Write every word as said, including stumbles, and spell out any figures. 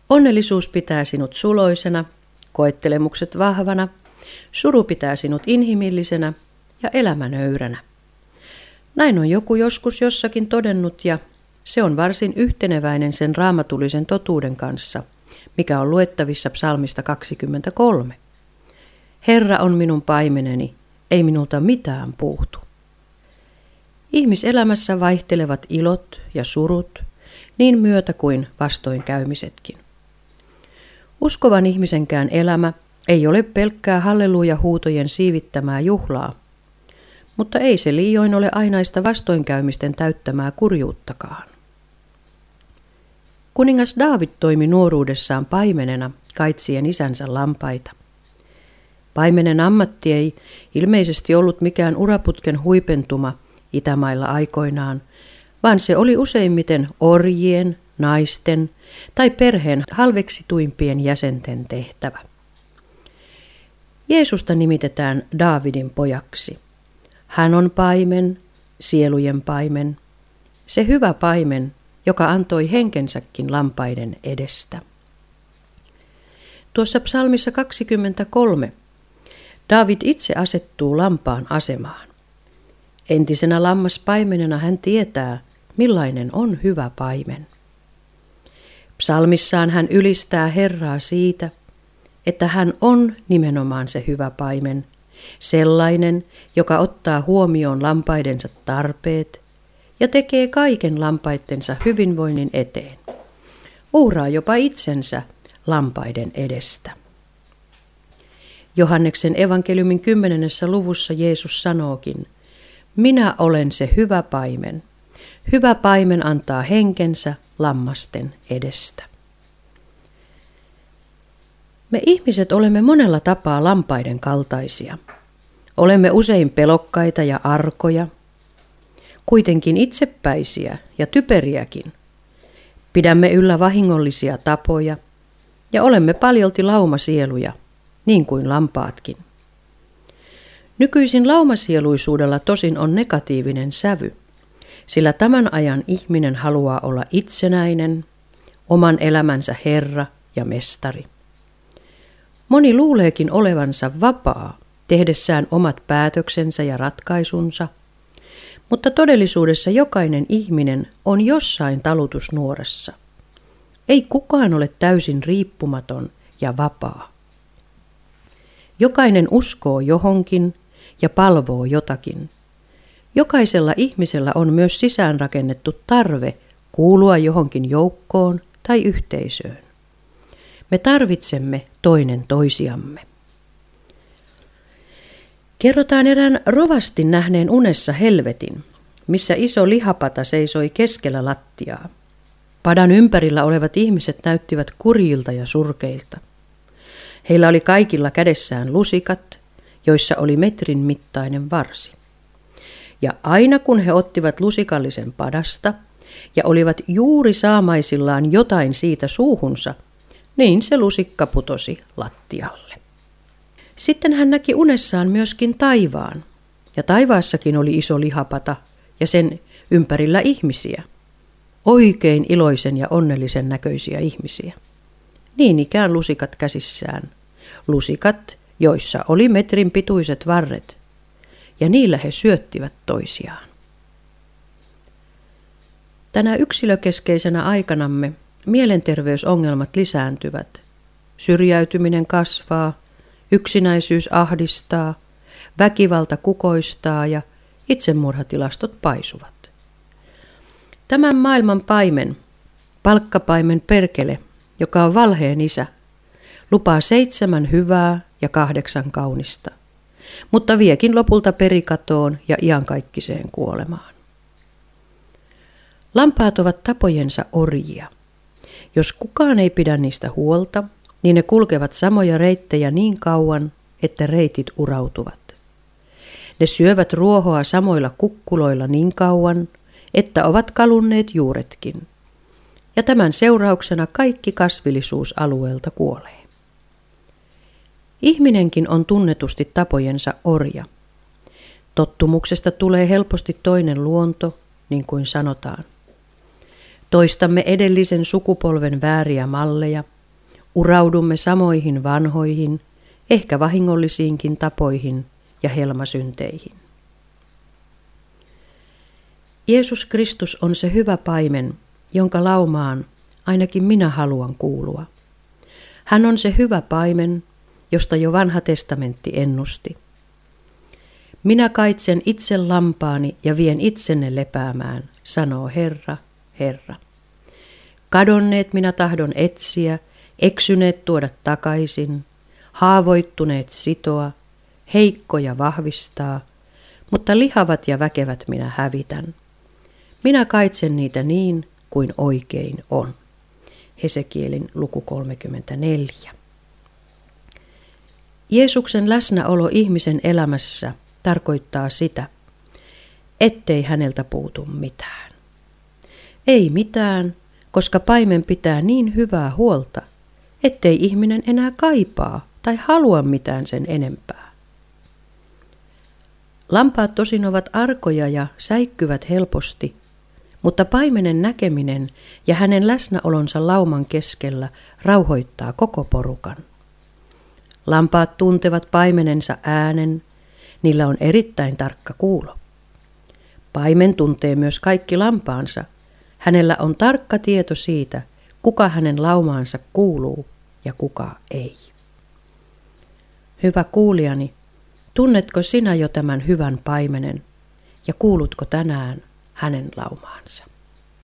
Onnellisuus pitää sinut suloisena, koettelemukset vahvana, suru pitää sinut inhimillisenä ja elämä nöyränä. Näin on joku joskus jossakin todennut ja se on varsin yhteneväinen sen raamatullisen totuuden kanssa, mikä on luettavissa psalmista kaksikymmentäkolme. Herra on minun paimeneni, ei minulta mitään puutu. Ihmiselämässä vaihtelevat ilot ja surut, niin myötä kuin vastoinkäymisetkin. Uskovan ihmisenkään elämä ei ole pelkkää halleluja-huutojen siivittämää juhlaa, mutta ei se liioin ole ainaista vastoinkäymisten täyttämää kurjuuttakaan. Kuningas Daavid toimi nuoruudessaan paimenena kaitsien isänsä lampaita. Paimenen ammatti ei ilmeisesti ollut mikään uraputken huipentuma Itämailla aikoinaan, vaan se oli useimmiten orjien, naisten tai perheen halveksituimpien jäsenten tehtävä. Jeesusta nimitetään Daavidin pojaksi. Hän on paimen, sielujen paimen, se hyvä paimen, joka antoi henkensäkin lampaiden edestä. Tuossa psalmissa kaksikymmentäkolme Daavid itse asettuu lampaan asemaan. Entisenä lammaspaimenena hän tietää, millainen on hyvä paimen. Psalmissaan hän ylistää Herraa siitä, että hän on nimenomaan se hyvä paimen, sellainen, joka ottaa huomioon lampaidensa tarpeet ja tekee kaiken lampaittensa hyvinvoinnin eteen. Uhraa jopa itsensä lampaiden edestä. Johanneksen evankeliumin kymmenennessä luvussa Jeesus sanookin, minä olen se hyvä paimen. Hyvä paimen antaa henkensä lammasten edestä. Me ihmiset olemme monella tapaa lampaiden kaltaisia. Olemme usein pelokkaita ja arkoja, kuitenkin itsepäisiä ja typeriäkin. Pidämme yllä vahingollisia tapoja ja olemme paljolti laumasieluja, niin kuin lampaatkin. Nykyisin laumasieluisuudella tosin on negatiivinen sävy, sillä tämän ajan ihminen haluaa olla itsenäinen, oman elämänsä herra ja mestari. Moni luuleekin olevansa vapaa, tehdessään omat päätöksensä ja ratkaisunsa, mutta todellisuudessa jokainen ihminen on jossain talutusnuorassa. Ei kukaan ole täysin riippumaton ja vapaa. Jokainen uskoo johonkin ja palvoo jotakin. Jokaisella ihmisellä on myös sisäänrakennettu tarve kuulua johonkin joukkoon tai yhteisöön. Me tarvitsemme toinen toisiamme. Kerrotaan erään rovastin nähneen unessa helvetin, missä iso lihapata seisoi keskellä lattiaa. Padan ympärillä olevat ihmiset näyttivät kurjilta ja surkeilta. Heillä oli kaikilla kädessään lusikat, joissa oli metrin mittainen varsi. Ja aina kun he ottivat lusikallisen padasta ja olivat juuri saamaisillaan jotain siitä suuhunsa, niin se lusikka putosi lattialle. Sitten hän näki unessaan myöskin taivaan, ja taivaassakin oli iso lihapata ja sen ympärillä ihmisiä, oikein iloisen ja onnellisen näköisiä ihmisiä. Niin ikään lusikat käsissään, lusikat, joissa oli metrin pituiset varret, ja niillä he syöttivät toisiaan. Tänä yksilökeskeisenä aikanamme mielenterveysongelmat lisääntyvät, syrjäytyminen kasvaa, yksinäisyys ahdistaa, väkivalta kukoistaa ja itsemurhatilastot paisuvat. Tämän maailman paimen, palkkapaimen Perkele, joka on valheen isä, lupaa seitsemän hyvää ja kahdeksan kaunista, mutta viekin lopulta perikatoon ja iankaikkiseen kuolemaan. Lampaat ovat tapojensa orjia. Jos kukaan ei pidä niistä huolta, niin ne kulkevat samoja reittejä niin kauan, että reitit urautuvat. Ne syövät ruohoa samoilla kukkuloilla niin kauan, että ovat kalunneet juuretkin. Ja tämän seurauksena kaikki kasvillisuus alueelta kuolee. Ihminenkin on tunnetusti tapojensa orja. Tottumuksesta tulee helposti toinen luonto, niin kuin sanotaan. Toistamme edellisen sukupolven vääriä malleja Uraudumme samoihin vanhoihin, ehkä vahingollisiinkin tapoihin ja helmasynteihin. Jeesus Kristus on se hyvä paimen, jonka laumaan ainakin minä haluan kuulua. Hän on se hyvä paimen, josta jo vanha testamentti ennusti. Minä kaitsen itse lampaani ja vien itsenne lepäämään, sanoo Herra, Herra. Kadonneet minä tahdon etsiä, eksyneet tuoda takaisin, haavoittuneet sitoa, heikkoja vahvistaa, mutta lihavat ja väkevät minä hävitän. Minä kaitsen niitä niin kuin oikein on. Hesekielin luku kolmekymmentäneljä. Jeesuksen läsnäolo ihmisen elämässä tarkoittaa sitä, ettei häneltä puutu mitään. Ei mitään, koska paimen pitää niin hyvää huolta, ettei ihminen enää kaipaa tai halua mitään sen enempää. Lampaat tosin ovat arkoja ja säikkyvät helposti, mutta paimenen näkeminen ja hänen läsnäolonsa lauman keskellä rauhoittaa koko porukan. Lampaat tuntevat paimenensa äänen, niillä on erittäin tarkka kuulo. Paimen tuntee myös kaikki lampaansa, hänellä on tarkka tieto siitä, kuka hänen laumaansa kuuluu ja kuka ei. Hyvä kuulijani, tunnetko sinä jo tämän hyvän paimenen ja kuulutko tänään hänen laumaansa?